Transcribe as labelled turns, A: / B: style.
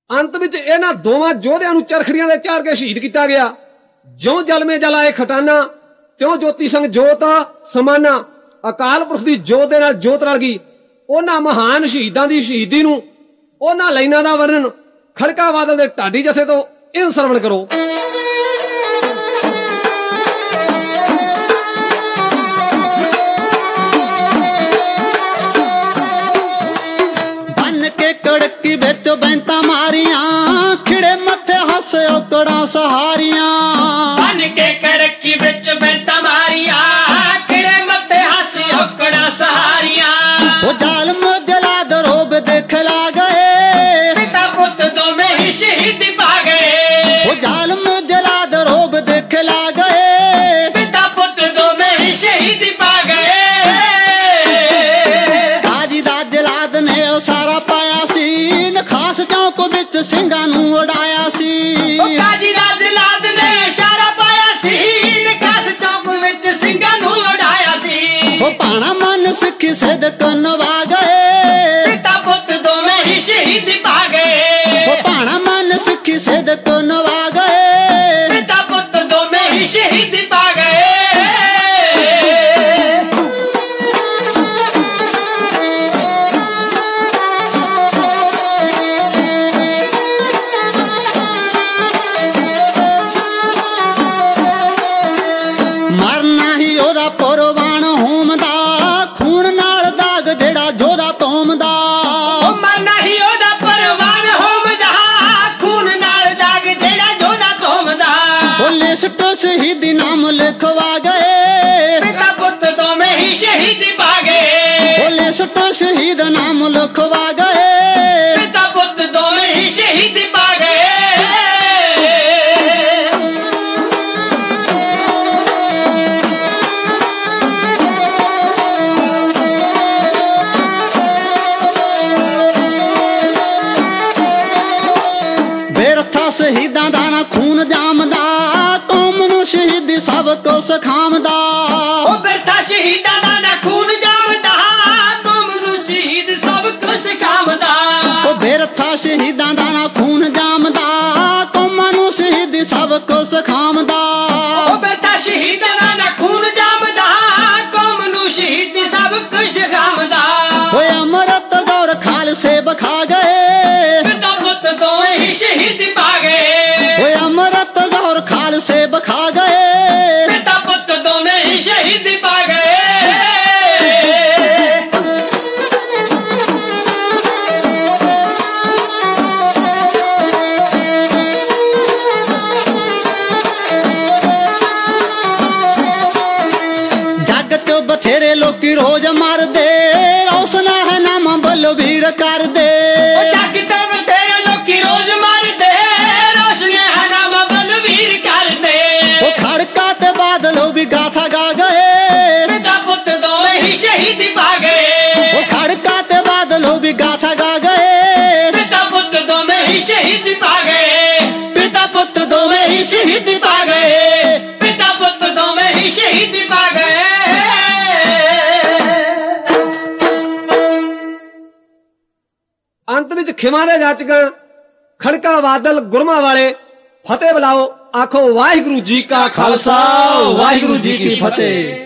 A: अंत विच इन्हां दोवां योधियां नूं चरखड़ियां दे चाड़ के शहीद किया गया। ज्यों जल में जल आए खटाना, त्यों ज्योति संग जोत समाना। अकाल पुरख दी जोत दे नाल जोत रल गई। उन्हां महान शहीदां दी शहीदी नूं उन्हां लाइनां दा वर्णन खड़का बादल दे ढाडी जथे तो इन सरवण करो।
B: बन के कड़की बिच बैंता मारियां, खिड़े मथे हस औकड़ा सहारियां।
C: बन के कड़की बिच बैंता मारियां, खिड़े मथे हस औकड़ा सहारियां।
B: वो जालम जलाद रोब देखला गए,
C: पिता पुत दोवें ही शहीद पा गए।
B: वो जालम जलाद रोब देखला गए,
C: पिता पुत दोवें ही शहीद पा गए।
B: काजी दा जलाद ने ओ सारा पाया सी, नखास चौक विच ਸਿੰਘਾਂ ਨੂੰ ਉਡਾਇਆ ਸੀ।
C: काजी दा जलाद ने इशारा पाया सी, नखास चौक विच ਸਿੰਘਾਂ ਨੂੰ ਉਡਾਇਆ ਸੀ।
B: वो भाणा मन सिखी सिदक नवा गए,
C: पिता पुत दोवें ही शहीद पा गए।
B: वो भाणा मन सिखी सिदक नवा गए।
C: पिता पुत दोवें ही शहीद पा गए।
B: मरना ही ओदा पुरवान होमदा, खून नाल दाग जेड़ा जोधा तोमदा।
C: मरना ही ओदा परवान होमदा, खून नाल दाग जेड़ा जोधा तोमदा।
B: वो लिस्ट शहीदी नाम लिखवा गए,
C: पिता पुत दोवें ही शहीद पा गए।
B: वो लिस्ट शहीद नाम लिखवा गए।
C: पिता पुत दोवें ही शहीद पा गए।
B: बेरथा शहीदां दा ना खून जामदा, कौम नूं शहीदी सब को सिखामदा।
C: ओ बिरथा शहीदां दा ना खून जामदा, कौम नूं शहीद सब कुछ सिखामदा।
B: वो बेरथा शहीदां दा ना खून जामदा, कौम नूं शहीदी सब को सिखामदा।
C: ओ बिरथा शहीदां दा ना खून जामदा, कौम नूं शहीद सब कुछ सिखामदा।
B: वो अमृत दौर खालसे बखा गए,
C: पिता पुत दोवें ही शहीद पा गए।
B: वो अमृत दौर खालसे बखा गए।
C: पिता पुत दोवें ही शहीद पा गए।
B: जग तो बथेरे लोकी रोज मरदे, रोसना है नाम बलवीर कर दे।
C: ओ जग ते बथेरे लोकी रोज मरदे, रोशने है नाम बलवीर कर दे।
B: वो खड़का ते बादलों भी गाथा गा गए,
C: पिता पुत दोवें ही शहीद पा गए।
B: वो खड़का ते बादलों भी गाथा गा गए।
C: पिता पुत दोवें ही शहीद पा गए।
B: पिता पुत्र दोवें ही शहीद पा गए।
C: पिता पुत दोवें ही शहीद पा गए।
A: अंत विच खिमा दे जाचक खड़का बादल गुरमां वाले फतेह बुलाओ। आखो वाहिगुरु जी का खालसा, वाहिगुरु जी की फतेह।